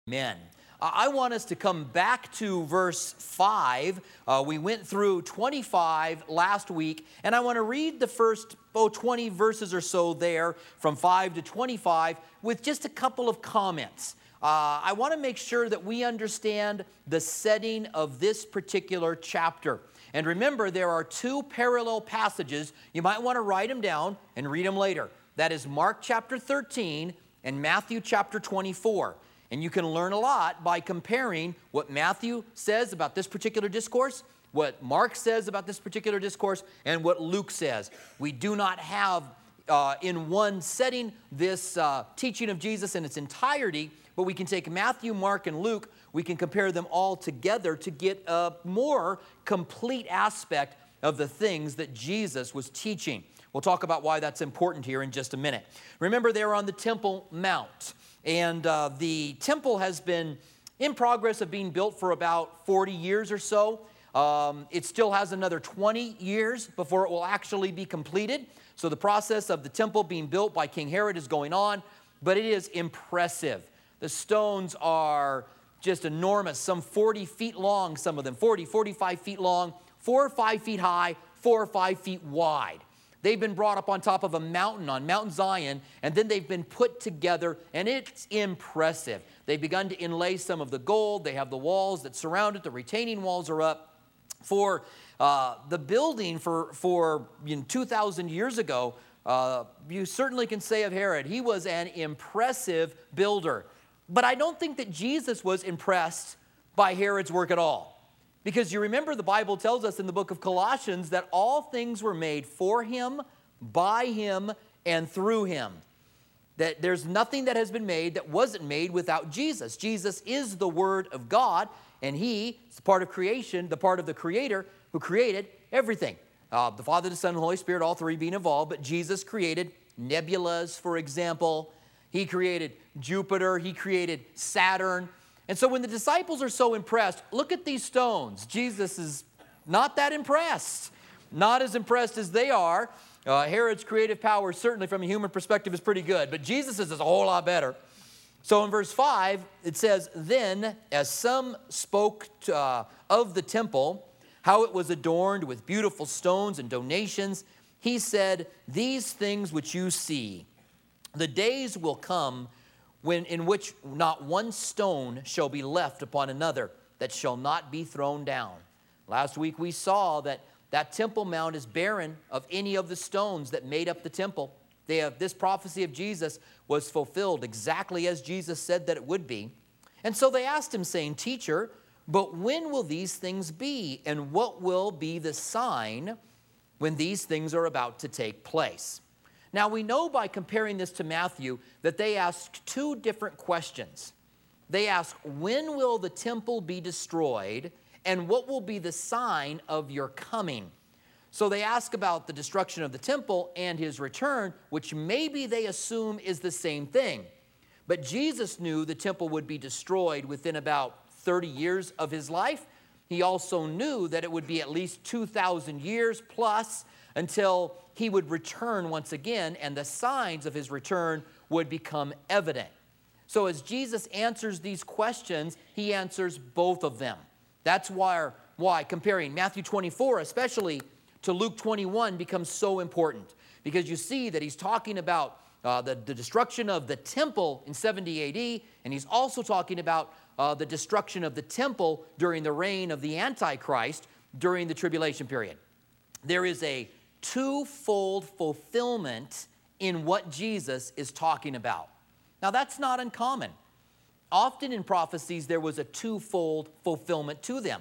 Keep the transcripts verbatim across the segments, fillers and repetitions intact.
Amen. Uh, I want us to come back to verse five. Uh, we went through twenty-five last week, and I want to read the first oh, twenty verses or so there from five to twenty-five with just a couple of comments. Uh, I want to make sure that we understand the setting of this particular chapter. And remember, there are two parallel passages. You might want to write them down and read them later. That is Mark chapter thirteen and Matthew chapter twenty-four. And you can learn a lot by comparing what Matthew says about this particular discourse, what Mark says about this particular discourse, and what Luke says. We do not have uh, in one setting this uh, teaching of Jesus in its entirety, but we can take Matthew, Mark, and Luke. We can compare them all together to get a more complete aspect of the things that Jesus was teaching. We'll talk about why that's important here in just a minute. Remember, they were on the Temple Mount. And uh, the temple has been in progress of being built for about forty years or so. Um, it still has another twenty years before it will actually be completed. So the process of the temple being built by King Herod is going on, but it is impressive. The stones are just enormous, some forty feet long, some of them, forty, forty-five feet long, four or five feet high, four or five feet wide. They've been brought up on top of a mountain, on Mount Zion, and then they've been put together, and it's impressive. They've begun to inlay some of the gold. They have the walls that surround it. The retaining walls are up. For uh, the building for, for you know, two thousand years ago, uh, you certainly can say of Herod, he was an impressive builder. But I don't think that Jesus was impressed by Herod's work at all. Because you remember the Bible tells us in the book of Colossians that all things were made for him, by him, and through him. That there's nothing that has been made that wasn't made without Jesus. Jesus is the Word of God, and he is part of creation, the part of the Creator who created everything. Uh, the Father, the Son, and the Holy Spirit, all three being involved, but Jesus created nebulas, for example. He created Jupiter. He created Saturn. And so when the disciples are so impressed, look at these stones. Jesus is not that impressed. Not as impressed as they are. Uh, Herod's creative power, certainly from a human perspective, is pretty good. But Jesus is a whole lot better. So in verse five, it says, "Then, as some spoke to, uh, of the temple, how it was adorned with beautiful stones and donations, he said, 'These things which you see, the days will come when in which not one stone shall be left upon another that shall not be thrown down.'" Last week we saw that that Temple Mount is barren of any of the stones that made up the temple. They have, this prophecy of Jesus was fulfilled exactly as Jesus said that it would be. And so they asked him, saying, "Teacher, but when will these things be? And what will be the sign when these things are about to take place?" Now, we know by comparing this to Matthew that they asked two different questions. They asked, when will the temple be destroyed, and what will be the sign of your coming? So they ask about the destruction of the temple and his return, which maybe they assume is the same thing. But Jesus knew the temple would be destroyed within about thirty years of his life. He also knew that it would be at least two thousand years plus until he would return once again, and the signs of his return would become evident. So as Jesus answers these questions, he answers both of them. That's why, why comparing Matthew twenty-four, especially to Luke twenty-one, becomes so important. Because you see that he's talking about uh, the, the destruction of the temple in seventy A D, and he's also talking about uh, the destruction of the temple during the reign of the Antichrist during the tribulation period. There is a twofold fulfillment in what Jesus is talking about. Now, that's not uncommon. Often in prophecies, there was a twofold fulfillment to them.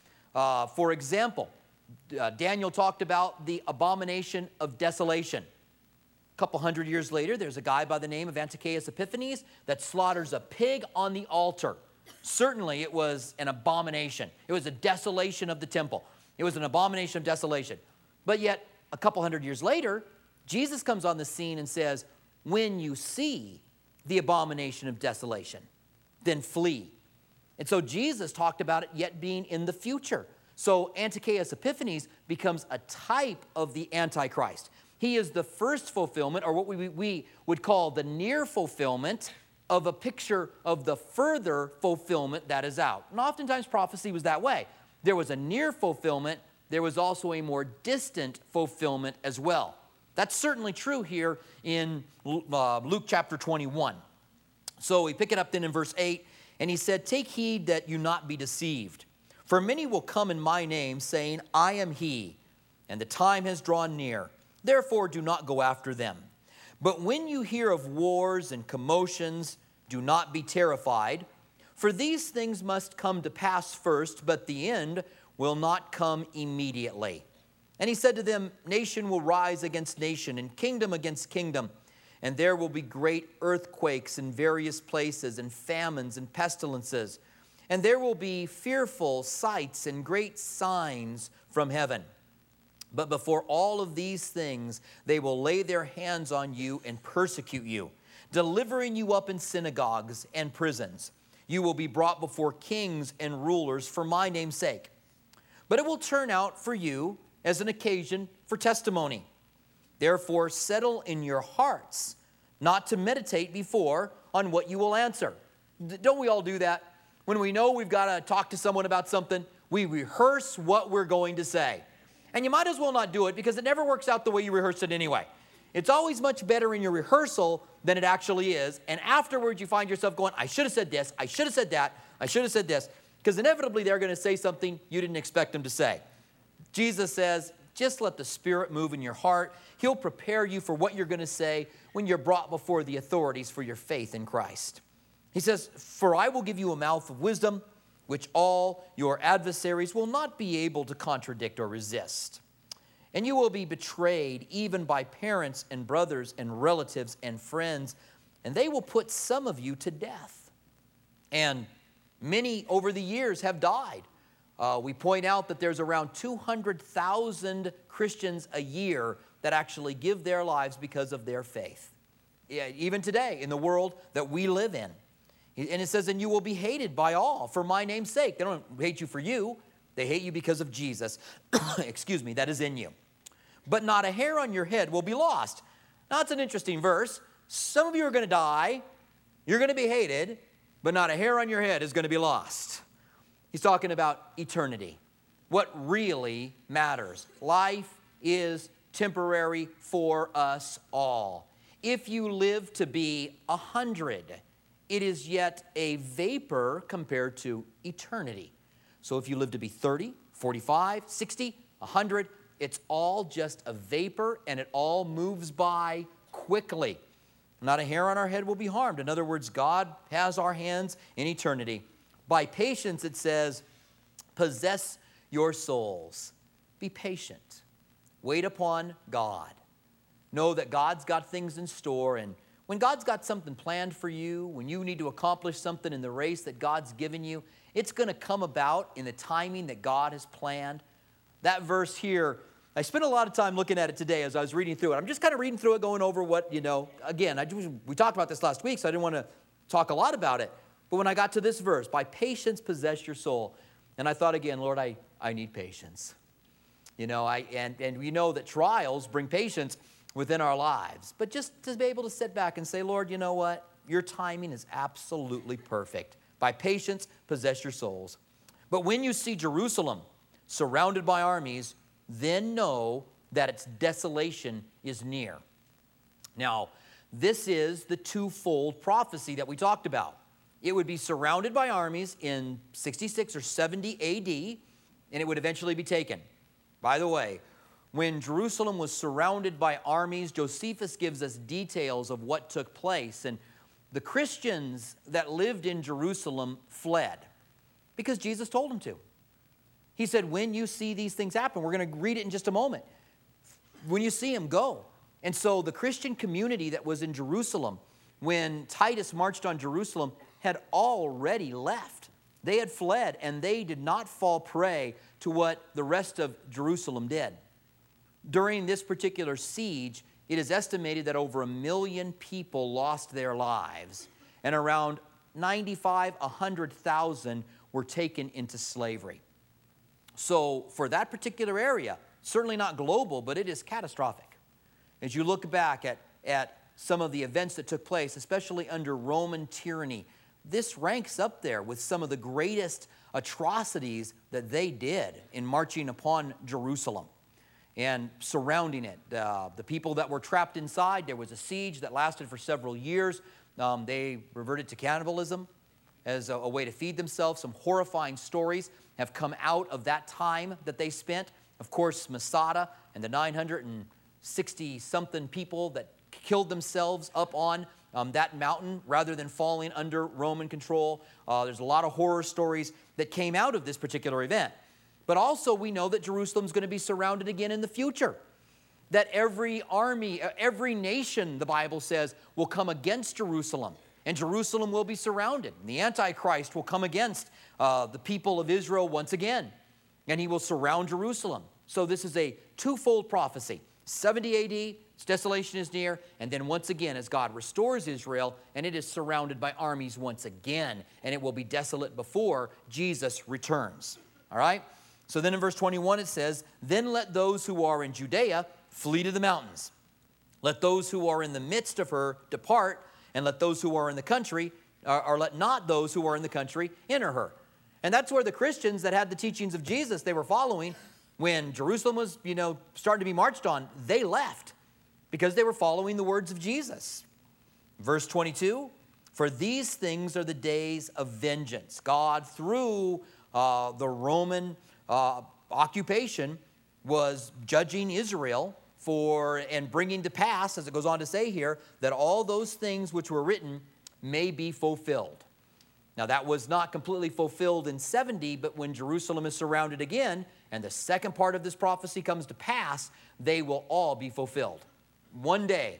Uh, for example, uh, Daniel talked about the abomination of desolation. A couple hundred years later, there's a guy by the name of Antiochus Epiphanes that slaughters a pig on the altar. Certainly, it was an abomination. It was a desolation of the temple. It was an abomination of desolation. But yet, a couple hundred years later, Jesus comes on the scene and says, when you see the abomination of desolation, then flee. And so Jesus talked about it yet being in the future. So Antiochus Epiphanes becomes a type of the Antichrist. He is the first fulfillment, or what we, we would call the near fulfillment of a picture of the further fulfillment that is out. And oftentimes prophecy was that way. There was a near fulfillment. There was also a more distant fulfillment as well. That's certainly true here in uh, Luke chapter twenty-one. So we pick it up then in verse eight, and he said, "Take heed that you not be deceived. For many will come in my name, saying, I am he, and the time has drawn near. Therefore do not go after them. But when you hear of wars and commotions, do not be terrified. For these things must come to pass first, but the end will not come immediately." And he said to them, "Nation will rise against nation, and kingdom against kingdom. And there will be great earthquakes in various places, and famines and pestilences. And there will be fearful sights and great signs from heaven. But before all of these things, they will lay their hands on you and persecute you, delivering you up in synagogues and prisons. You will be brought before kings and rulers for my name's sake. But it will turn out for you as an occasion for testimony. Therefore, settle in your hearts not to meditate before on what you will answer." Don't we all do that? When we know we've got to talk to someone about something, we rehearse what we're going to say. And you might as well not do it because it never works out the way you rehearsed it anyway. It's always much better in your rehearsal than it actually is. And afterwards you find yourself going, I should have said this, I should have said that, I should have said this. Because inevitably they're going to say something you didn't expect them to say. Jesus says, just let the Spirit move in your heart. He'll prepare you for what you're going to say when you're brought before the authorities for your faith in Christ. He says, "For I will give you a mouth of wisdom, which all your adversaries will not be able to contradict or resist. And you will be betrayed even by parents and brothers and relatives and friends, and they will put some of you to death. And many over the years have died." Uh, we point out that there's around two hundred thousand Christians a year that actually give their lives because of their faith. Yeah, even today in the world that we live in. And it says, "And you will be hated by all for my name's sake." They don't hate you for you. They hate you because of Jesus, excuse me, that is in you. "But not a hair on your head will be lost." Now, that's an interesting verse. Some of you are going to die. You're going to be hated, but not a hair on your head is going to be lost. He's talking about eternity, what really matters. Life is temporary for us all. If you live to be a hundred, it is yet a vapor compared to eternity. So if you live to be thirty, forty-five, sixty, a hundred, it's all just a vapor and it all moves by quickly. Not a hair on our head will be harmed. In other words, God has our hands in eternity. By patience, it says, possess your souls. Be patient. Wait upon God. Know that God's got things in store, and when God's got something planned for you, when you need to accomplish something in the race that God's given you, it's going to come about in the timing that God has planned. That verse here, I spent a lot of time looking at it today as I was reading through it. I'm just kind of reading through it, going over what, you know, again, I, we talked about this last week, so I didn't want to talk a lot about it. But when I got to this verse, by patience possess your soul. And I thought again, Lord, I, I need patience. You know, I and, and we know that trials bring patience within our lives. But just to be able to sit back and say, Lord, you know what? Your timing is absolutely perfect. By patience, possess your souls. But when you see Jerusalem surrounded by armies, then know that its desolation is near. Now, this is the twofold prophecy that we talked about. It would be surrounded by armies in sixty-six or seventy A D, and it would eventually be taken. By the way, when Jerusalem was surrounded by armies, Josephus gives us details of what took place. And the Christians that lived in Jerusalem fled because Jesus told them to. He said, when you see these things happen, we're going to read it in just a moment. When you see them, go. And so the Christian community that was in Jerusalem, when Titus marched on Jerusalem, had already left. They had fled, and they did not fall prey to what the rest of Jerusalem did. During this particular siege, it is estimated that over a million people lost their lives, and around ninety-five, one hundred thousand were taken into slavery. So for that particular area, certainly not global, but it is catastrophic. As you look back at, at some of the events that took place, especially under Roman tyranny, this ranks up there with some of the greatest atrocities that they did in marching upon Jerusalem and surrounding it. Uh, the people that were trapped inside, there was a siege that lasted for several years. Um, they reverted to cannibalism as a, a way to feed themselves. Some horrifying stories have come out of that time that they spent. Of course, Masada and the nine hundred sixty-something people that killed themselves up on um, that mountain rather than falling under Roman control. Uh, there's a lot of horror stories that came out of this particular event. But also we know that Jerusalem's going to be surrounded again in the future. That every army, every nation, the Bible says, will come against Jerusalem. And Jerusalem will be surrounded. And the Antichrist will come against uh, the people of Israel once again. And he will surround Jerusalem. So this is a twofold prophecy. seventy A D, its desolation is near. And then once again, as God restores Israel, and it is surrounded by armies once again. And it will be desolate before Jesus returns. All right? So then in verse twenty-one it says, "Then let those who are in Judea flee to the mountains. Let those who are in the midst of her depart, and let those who are in the country, or, or let not those who are in the country enter her." And that's where the Christians that had the teachings of Jesus they were following, when Jerusalem was, you know, starting to be marched on, they left because they were following the words of Jesus. Verse twenty-two, "For these things are the days of vengeance." God, through uh, the Roman uh, occupation, was judging Israel for and bringing to pass, as it goes on to say here, that all those things which were written may be fulfilled. Now that was not completely fulfilled in seventy, but when Jerusalem is surrounded again, and the second part of this prophecy comes to pass, they will all be fulfilled. One day,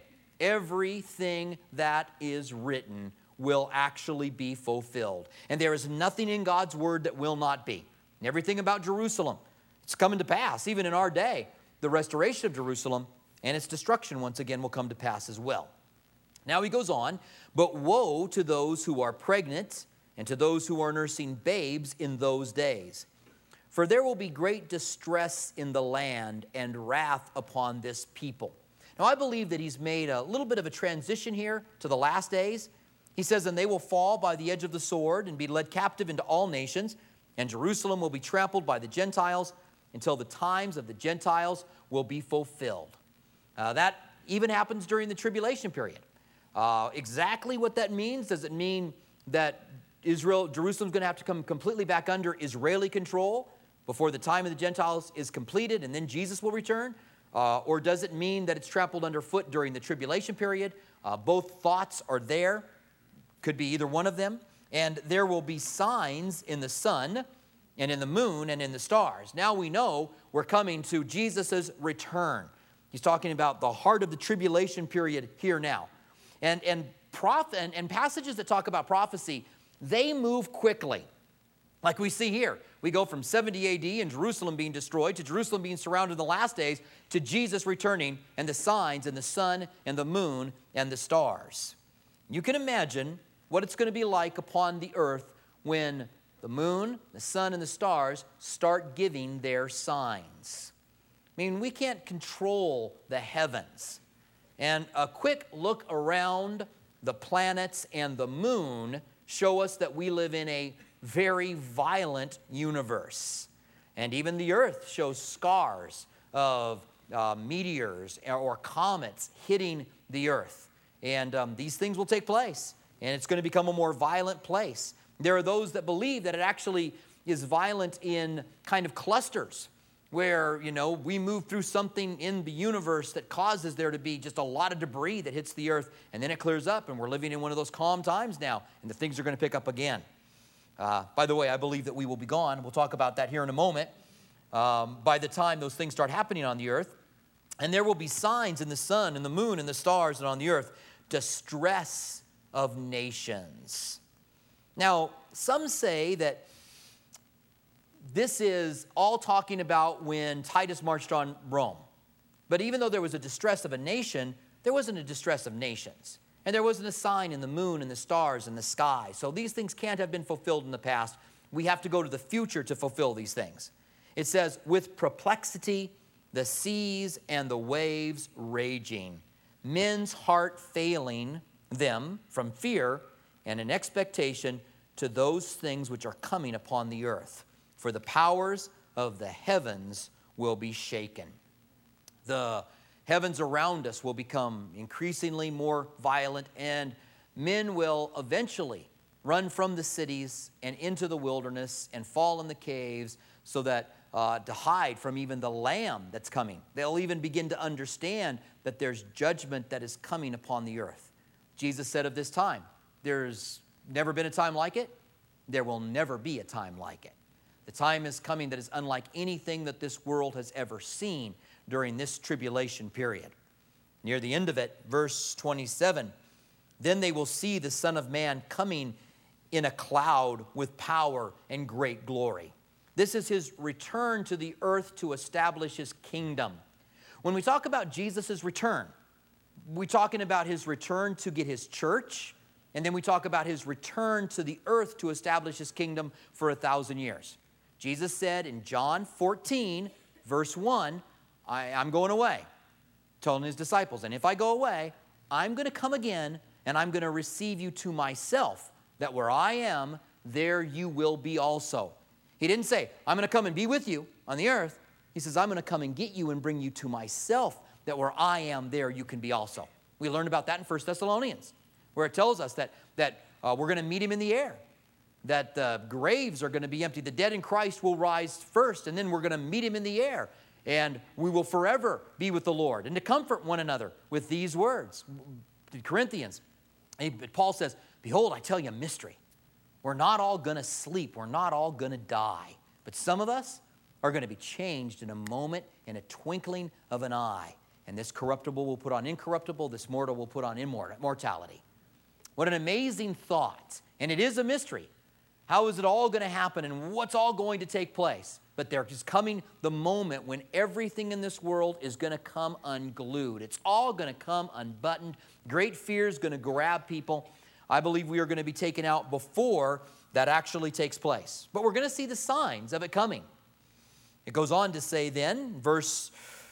everything that is written will actually be fulfilled. And there is nothing in God's word that will not be. And everything about Jerusalem, it's coming to pass, even in our day. The restoration of Jerusalem and its destruction once again will come to pass as well. Now he goes on, "But woe to those who are pregnant and to those who are nursing babes in those days. For there will be great distress in the land and wrath upon this people." Now I believe that he's made a little bit of a transition here to the last days. He says, "And they will fall by the edge of the sword and be led captive into all nations, and Jerusalem will be trampled by the Gentiles until the times of the Gentiles will be fulfilled." Uh, that even happens during the tribulation period. Uh, exactly what that means, does it mean that Israel, Jerusalem's going to have to come completely back under Israeli control before the time of the Gentiles is completed and then Jesus will return? Uh, or does it mean that it's trampled underfoot during the tribulation period? Uh, both thoughts are there. Could be either one of them. "And there will be signs in the sun and in the moon and in the stars." Now we know we're coming to Jesus' return. He's talking about the heart of the tribulation period here now. And, and, prof, and, and passages that talk about prophecy, they move quickly. Like we see here, we go from seventy A D and Jerusalem being destroyed to Jerusalem being surrounded in the last days to Jesus returning and the signs in the sun and the moon and the stars. You can imagine what it's going to be like upon the earth when the moon, the sun, and the stars start giving their signs. I mean, we can't control the heavens. And a quick look around the planets and the moon show us that we live in a very violent universe. And even the earth shows scars of uh, meteors or comets hitting the earth. And um, these things will take place. And it's going to become a more violent place. There are those that believe that it actually is violent in kind of clusters where, you know, we move through something in the universe that causes there to be just a lot of debris that hits the earth, and then it clears up, and we're living in one of those calm times now, and the things are going to pick up again. Uh, by the way, I believe that we will be gone. We'll talk about that here in a moment. Um, by the time those things start happening on the earth, and there will be signs in the sun and the moon and the stars and on the earth, distress of nations. Now, some say that this is all talking about when Titus marched on Rome. But even though there was a distress of a nation, there wasn't a distress of nations. And there wasn't a sign in the moon and the stars and the sky. So these things can't have been fulfilled in the past. We have to go to the future to fulfill these things. It says, "With perplexity, the seas and the waves raging, men's heart failing them from fear and an expectation to those things which are coming upon the earth. For the powers of the heavens will be shaken. The heavens around us will become increasingly more violent, and men will eventually run from the cities and into the wilderness and fall in the caves so that uh, to hide from even the Lamb that's coming. They'll even begin to understand that there's judgment that is coming upon the earth. Jesus said of this time, there's never been a time like it. There will never be a time like it. The time is coming that is unlike anything that this world has ever seen during this tribulation period. Near the end of it, verse twenty-seven, then they will see the Son of Man coming in a cloud with power and great glory. This is his return to the earth to establish his kingdom. When we talk about Jesus' return, we're talking about his return to get his church, and then we talk about his return to the earth to establish his kingdom for a thousand years. Jesus said in John fourteen, verse one, I, I'm going away, telling his disciples, and if I go away, I'm going to come again, and I'm going to receive you to myself, that where I am, there you will be also. He didn't say, I'm going to come and be with you on the earth. He says, I'm going to come and get you and bring you to myself, that where I am, there you can be also. We learned about that in First Thessalonians, where it tells us that, that uh, we're going to meet him in the air, that the graves are going to be empty. The dead in Christ will rise first, and then we're going to meet him in the air, and we will forever be with the Lord. And to comfort one another with these words, Corinthians, Paul says, behold, I tell you a mystery. We're not all going to sleep. We're not all going to die. But some of us are going to be changed in a moment, in a twinkling of an eye. And this corruptible will put on incorruptible. This mortal will put on immortality. What an amazing thought. And it is a mystery. How is it all going to happen, and what's all going to take place? But there is coming the moment when everything in this world is going to come unglued. It's all going to come unbuttoned. Great fear is going to grab people. I believe we are going to be taken out before that actually takes place. But we're going to see the signs of it coming. It goes on to say then, verse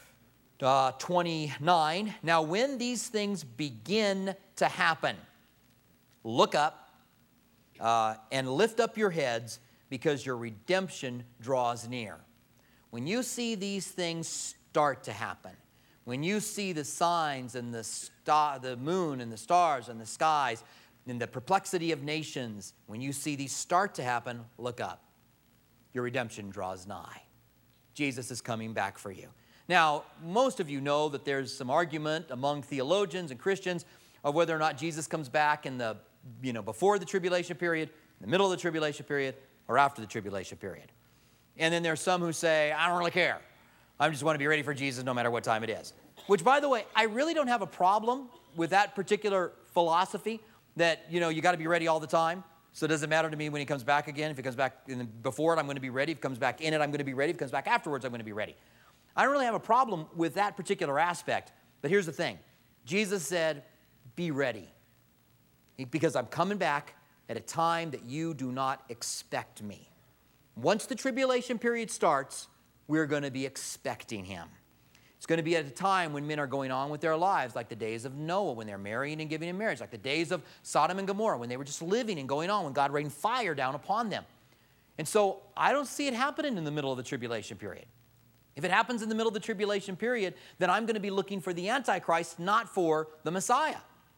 uh, twenty-nine, now when these things begin to happen, look up uh, and lift up your heads, because your redemption draws near. When you see these things start to happen, when you see the signs and the star, the moon and the stars and the skies and the perplexity of nations, when you see these start to happen, look up. Your redemption draws nigh. Jesus is coming back for you. Now, most of you know that there's some argument among theologians and Christians of whether or not Jesus comes back in the, you know, before the tribulation period, in the middle of the tribulation period, or after the tribulation period. And then there's some who say, I don't really care. I just want to be ready for Jesus no matter what time it is. Which, by the way, I really don't have a problem with that particular philosophy that, you know, you got to be ready all the time. So it doesn't matter to me when he comes back again. If he comes back in the, before it, I'm going to be ready. If he comes back in it, I'm going to be ready. If he comes back afterwards, I'm going to be ready. I don't really have a problem with that particular aspect. But here's the thing. Jesus said, be ready. Because I'm coming back at a time that you do not expect me. Once the tribulation period starts, we're going to be expecting him. It's going to be at a time when men are going on with their lives, like the days of Noah, when they're marrying and giving in marriage, like the days of Sodom and Gomorrah, when they were just living and going on, when God rained fire down upon them. And so I don't see it happening in the middle of the tribulation period. If it happens in the middle of the tribulation period, then I'm going to be looking for the Antichrist, not for the Messiah.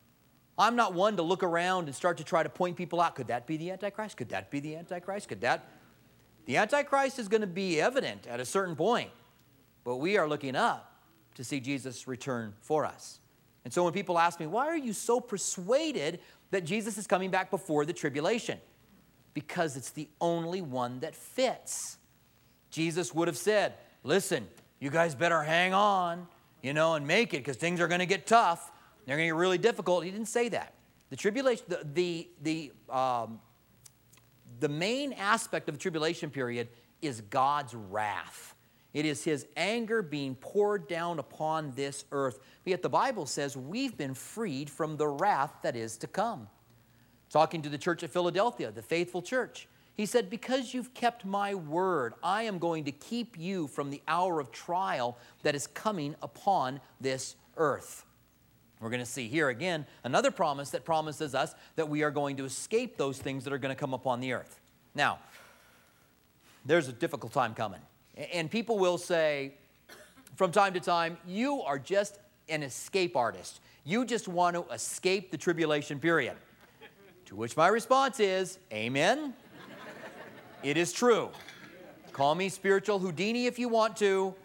I'm not one to look around and start to try to point people out. Could that be the Antichrist? Could that be the Antichrist? Could that? The Antichrist is going to be evident at a certain point, but we are looking up to see Jesus return for us. And so when people ask me, why are you so persuaded that Jesus is coming back before the tribulation? Because it's the only one that fits. Jesus would have said, listen, you guys better hang on, you know, and make it, because things are going to get tough. They're going to get really difficult. He didn't say that. The tribulation, the, the, the, um, the main aspect of the tribulation period is God's wrath. It is his anger being poured down upon this earth. But yet the Bible says we've been freed from the wrath that is to come. Talking to the church at Philadelphia, the faithful church, he said, because you've kept my word, I am going to keep you from the hour of trial that is coming upon this earth. We're going to see here again another promise that promises us that we are going to escape those things that are going to come upon the earth. Now, there's a difficult time coming. And people will say from time to time, you are just an escape artist. You just want to escape the tribulation period. To which my response is, amen. It is true. Call me spiritual Houdini if you want to.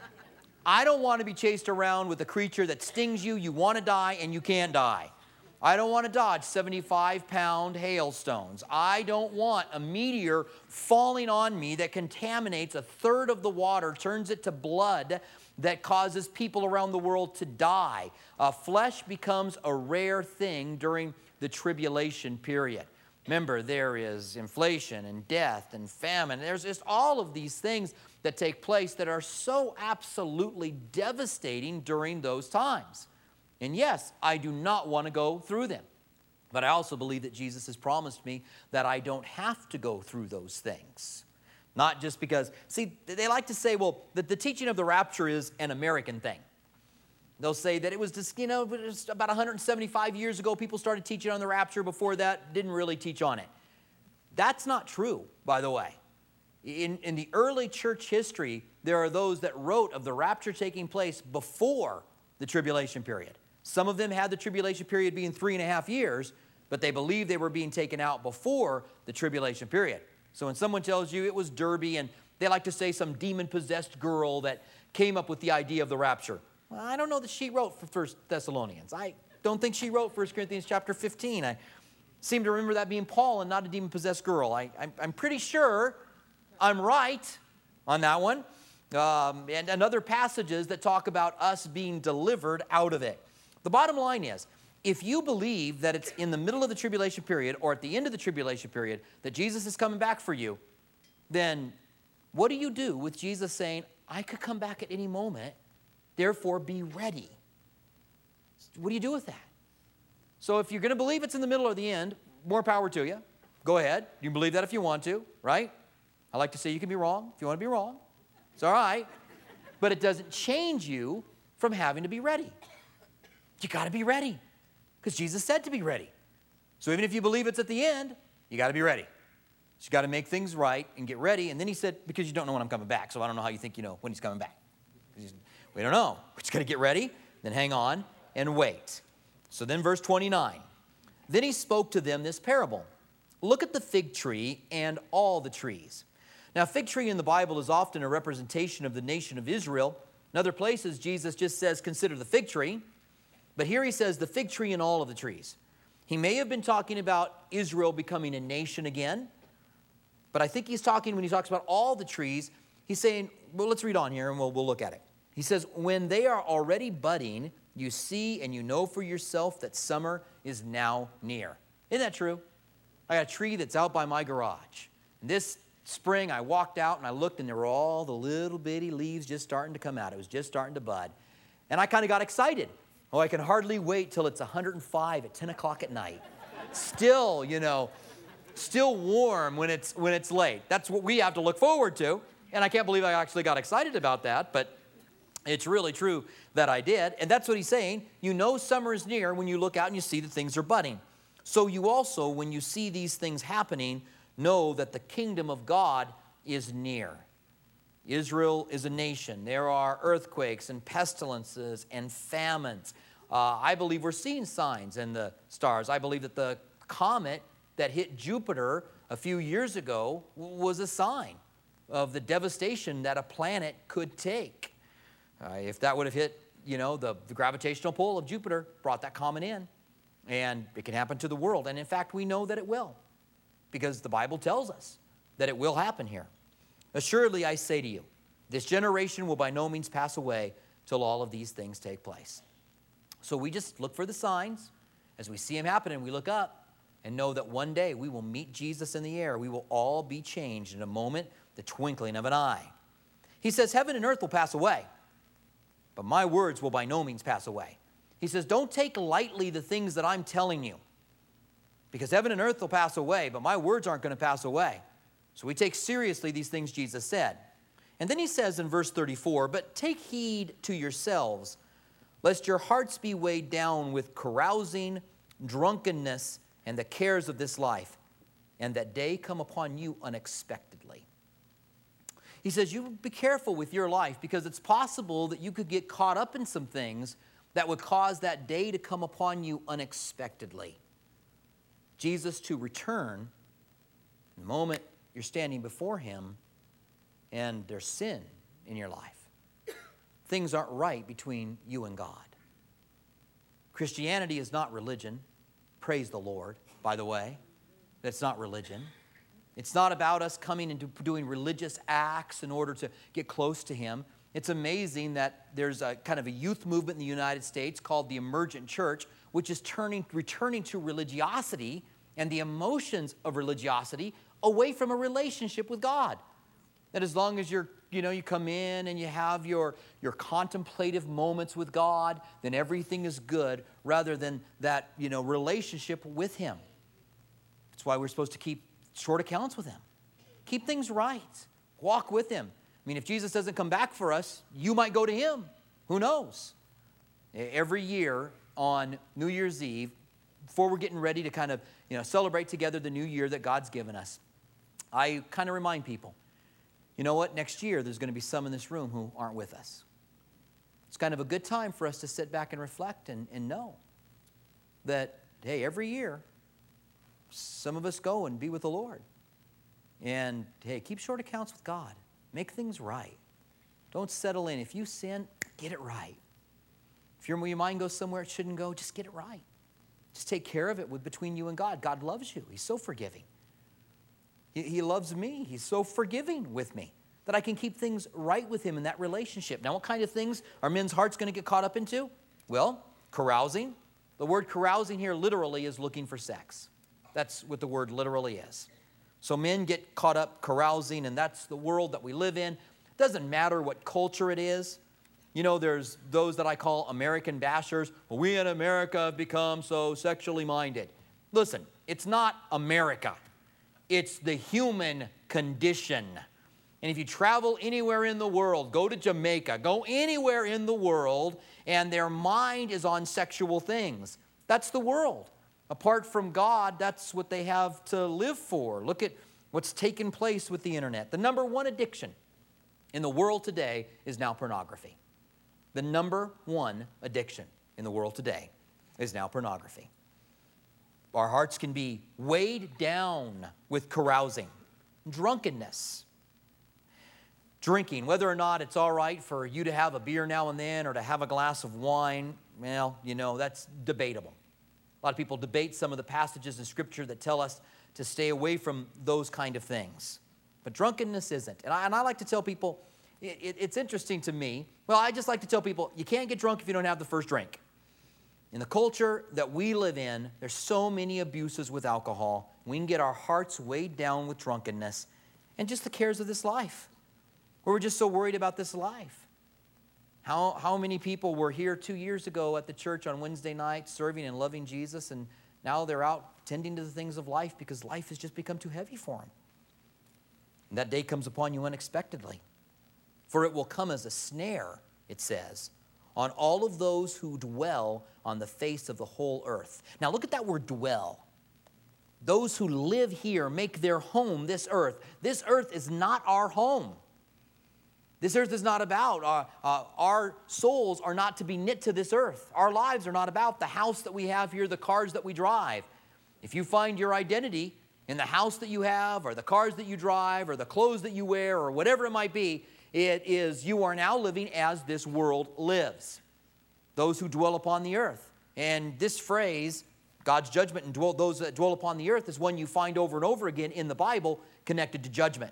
I don't want to be chased around with a creature that stings you, you want to die, and you can't die. I don't want to dodge seventy-five pound hailstones. I don't want a meteor falling on me that contaminates a third of the water, turns it to blood, that causes people around the world to die. Uh, flesh becomes a rare thing during the tribulation period. Remember, there is inflation and death and famine. There's just all of these things that take place that are so absolutely devastating during those times. And yes, I do not want to go through them. But I also believe that Jesus has promised me that I don't have to go through those things. Not just because, see, they like to say, well, that the teaching of the rapture is an American thing. They'll say that it was just, you know, it was about one hundred seventy-five years ago, people started teaching on the rapture. Before that, didn't really teach on it. That's not true, by the way. In, in the early church history, there are those that wrote of the rapture taking place before the tribulation period. Some of them had the tribulation period being three and a half years, but they believed they were being taken out before the tribulation period. So when someone tells you it was Derby, and they like to say some demon-possessed girl that came up with the idea of the rapture. Well, I don't know that she wrote for First Thessalonians. I don't think she wrote First Corinthians chapter fifteen. I seem to remember that being Paul and not a demon-possessed girl. I, I'm, I'm pretty sure I'm right on that one. Um, and, and other passages that talk about us being delivered out of it. The bottom line is, if you believe that it's in the middle of the tribulation period or at the end of the tribulation period that Jesus is coming back for you, then what do you do with Jesus saying, I could come back at any moment, therefore be ready? What do you do with that? So if you're going to believe it's in the middle or the end, more power to you. Go ahead. You can believe that if you want to, right? I like to say you can be wrong if you want to be wrong. It's all right. But it doesn't change you from having to be ready. You got to be ready because Jesus said to be ready. So even if you believe it's at the end, you got to be ready. So you got to make things right and get ready. And then he said, because you don't know when I'm coming back, so I don't know how you think you know when he's coming back. We don't know. We're just going to get ready, then hang on and wait. So then verse twenty-nine. Then he spoke to them this parable. Look at the fig tree and all the trees. Now, fig tree in the Bible is often a representation of the nation of Israel. In other places, Jesus just says, consider the fig tree. But here he says the fig tree and all of the trees. He may have been talking about Israel becoming a nation again. But I think he's talking, when he talks about all the trees, he's saying, well, let's read on here and we'll, we'll look at it. He says, when they are already budding, you see and you know for yourself that summer is now near. Isn't that true? I got a tree that's out by my garage. And this spring, I walked out and I looked and there were all the little bitty leaves just starting to come out. It was just starting to bud. And I kind of got excited. Oh, I can hardly wait till it's one hundred five at ten o'clock at night. Still, you know, still warm when it's, when it's late. That's what we have to look forward to. And I can't believe I actually got excited about that, but it's really true that I did. And that's what he's saying. You know summer is near when you look out and you see that things are budding. So you also, when you see these things happening, know that the kingdom of God is near. Israel is a nation. There are earthquakes and pestilences and famines. Uh, I believe we're seeing signs in the stars. I believe that the comet that hit Jupiter a few years ago was a sign of the devastation that a planet could take. Uh, if that would have hit, you know, the, the gravitational pull of Jupiter brought that comet in, and it can happen to the world. And in fact, we know that it will, because the Bible tells us that it will happen here. Assuredly, I say to you, this generation will by no means pass away till all of these things take place. So we just look for the signs. As we see them happen, and we look up and know that one day we will meet Jesus in the air. We will all be changed in a moment, the twinkling of an eye. He says, heaven and earth will pass away, but my words will by no means pass away. He says, don't take lightly the things that I'm telling you, because heaven and earth will pass away, but my words aren't going to pass away. So we take seriously these things Jesus said. And then he says in verse thirty-four, but take heed to yourselves, lest your hearts be weighed down with carousing, drunkenness, and the cares of this life, and that day come upon you unexpectedly. He says, you be careful with your life, because it's possible that you could get caught up in some things that would cause that day to come upon you unexpectedly. Jesus to return the moment you're standing before him and there's sin in your life. Things aren't right between you and God. Christianity is not religion. Praise the Lord, by the way. That's not religion. It's not about us coming and doing religious acts in order to get close to him. It's amazing that there's a kind of a youth movement in the United States called the Emergent Church, which is turning, returning to religiosity and the emotions of religiosity away from a relationship with God. That as long as you're, you know, you come in and you have your, your contemplative moments with God, then everything is good, rather than that, you know, relationship with him. That's why we're supposed to keep short accounts with him. Keep things right. Walk with him. I mean, if Jesus doesn't come back for us, you might go to him. Who knows? Every year on New Year's Eve, before we're getting ready to kind of, you know, celebrate together the new year that God's given us, I kind of remind people, you know what? Next year, there's going to be some in this room who aren't with us. It's kind of a good time for us to sit back and reflect and, and know that, hey, every year, some of us go and be with the Lord. And, hey, keep short accounts with God. Make things right. Don't settle in. If you sin, get it right. If your, your mind goes somewhere it shouldn't go, just get it right. Just take care of it with between you and God. God loves you. He's so forgiving. He, he loves me. He's so forgiving with me that I can keep things right with him in that relationship. Now, what kind of things are men's hearts going to get caught up into? Well, carousing. The word carousing here literally is looking for sex. That's what the word literally is. So men get caught up carousing, and that's the world that we live in. It doesn't matter what culture it is. You know, there's those that I call American bashers. Well, we in America have become so sexually minded. Listen, it's not America. It's the human condition. And if you travel anywhere in the world, go to Jamaica, go anywhere in the world, and their mind is on sexual things. That's the world. Apart from God, that's what they have to live for. Look at what's taken place with the internet. The number one addiction in the world today is now pornography. The number one addiction in the world today is now pornography. Our hearts can be weighed down with carousing, drunkenness, drinking. Whether or not it's all right for you to have a beer now and then or to have a glass of wine, well, you know, that's debatable. A lot of people debate some of the passages in Scripture that tell us to stay away from those kind of things. But drunkenness isn't. And I, and I like to tell people, it, it, it's interesting to me. Well, I just like to tell people, you can't get drunk if you don't have the first drink. In the culture that we live in, there's so many abuses with alcohol. We can get our hearts weighed down with drunkenness and just the cares of this life. We're just so worried about this life. How, how many people were here two years ago at the church on Wednesday night serving and loving Jesus, and now they're out tending to the things of life because life has just become too heavy for them. And that day comes upon you unexpectedly. For it will come as a snare, it says, on all of those who dwell on the face of the whole earth. Now look at that word dwell. Those who live here make their home this earth. This earth is not our home. This earth is not about, uh, uh, our souls are not to be knit to this earth. Our lives are not about the house that we have here, the cars that we drive. If you find your identity in the house that you have, or the cars that you drive, or the clothes that you wear, or whatever it might be, it is you are now living as this world lives. Those who dwell upon the earth. And this phrase, God's judgment and dwell, those that dwell upon the earth, is one you find over and over again in the Bible connected to judgment.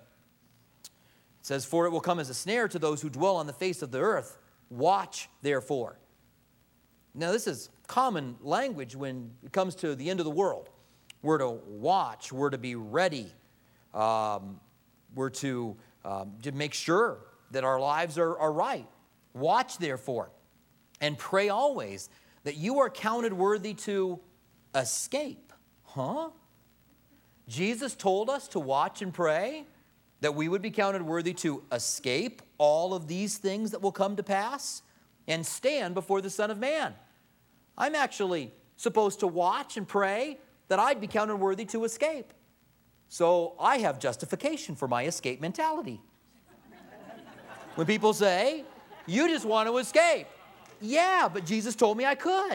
It says, for it will come as a snare to those who dwell on the face of the earth. Watch, therefore. Now, this is common language when it comes to the end of the world. We're to watch. We're to be ready. Um, we're to, um, to make sure that our lives are, are right. Watch, therefore, and pray always that you are counted worthy to escape. Huh? Jesus told us to watch and pray, that we would be counted worthy to escape all of these things that will come to pass. and stand before the Son of Man. I'm actually supposed to watch and pray that I'd be counted worthy to escape. So I have justification for my escape mentality. When people say, you just want to escape. Yeah, but Jesus told me I could.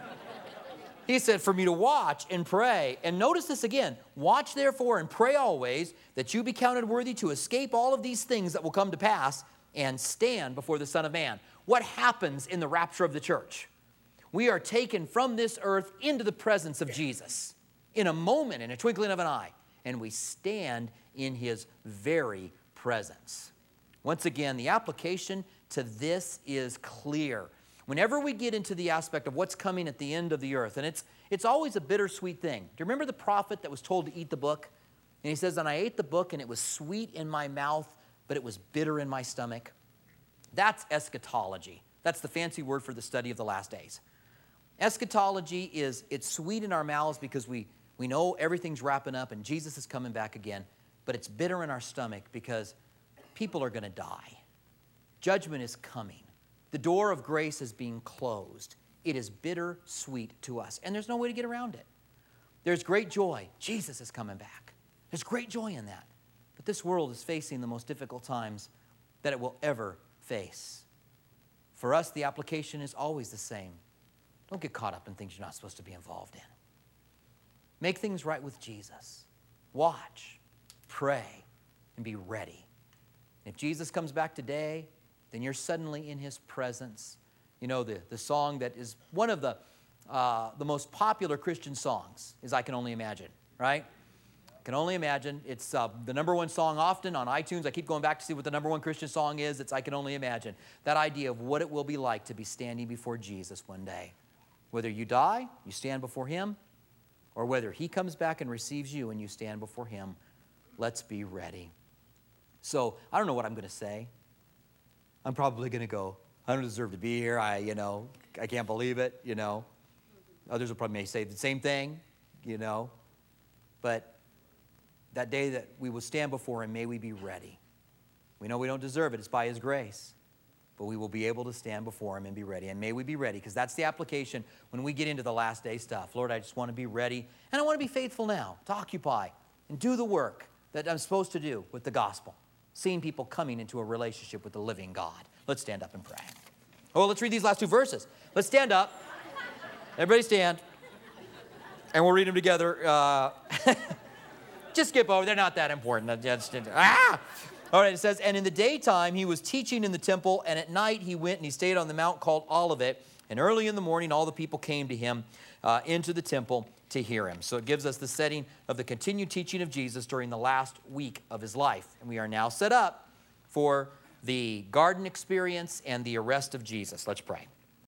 He said for me to watch and pray. And notice this again. Watch therefore and pray always that you be counted worthy to escape all of these things that will come to pass and stand before the Son of Man. What happens in the rapture of the church? We are taken from this earth into the presence of Jesus in a moment, in a twinkling of an eye, and we stand in his very presence. Once again, the application to this is clear. Whenever we get into the aspect of what's coming at the end of the earth, and it's, it's always a bittersweet thing. Do you remember the prophet that was told to eat the book? And he says, and I ate the book, and it was sweet in my mouth, but it was bitter in my stomach. That's eschatology. That's the fancy word for the study of the last days. Eschatology is, it's sweet in our mouths because we, we know everything's wrapping up and Jesus is coming back again, but it's bitter in our stomach because people are going to die. Judgment is coming. The door of grace is being closed. It is bitter sweet to us, and there's no way to get around it. There's great joy. Jesus is coming back. There's great joy in that. But this world is facing the most difficult times that it will ever face. For us, the application is always the same. Don't get caught up in things you're not supposed to be involved in. Make things right with Jesus. Watch, pray, and be ready. If Jesus comes back today, then you're suddenly in his presence. You know, the, the song that is one of the, uh, the most popular Christian songs is I Can Only Imagine, right? I Can Only Imagine. It's uh, the number one song often on iTunes. I keep going back to see what the number one Christian song is. It's I Can Only Imagine. That idea of what it will be like to be standing before Jesus one day. Whether you die, you stand before him, or whether he comes back and receives you and you stand before him, let's be ready. So I don't know what I'm going to say. I'm probably going to go, I don't deserve to be here. I, you know, I can't believe it, you know. Others will probably may say the same thing, you know. But that day that we will stand before him, may we be ready. We know we don't deserve it. It's by his grace. But we will be able to stand before him and be ready. And may we be ready, because that's the application when we get into the last day stuff. Lord, I just want to be ready. And I want to be faithful now to occupy and do the work that I'm supposed to do with the gospel. Seeing people coming into a relationship with the living God. Let's stand up and pray. Oh, let's read these last two verses. Let's stand up. Everybody stand. And we'll read them together. Uh, just skip over. They're not that important. Just, ah! All right, it says, and in the daytime he was teaching in the temple, and at night he went and he stayed on the mount called Olivet. And early in the morning all the people came to him uh, into the temple to hear him. So it gives us the setting of the continued teaching of Jesus during the last week of his life. And we are now set up for the garden experience and the arrest of Jesus. Let's pray.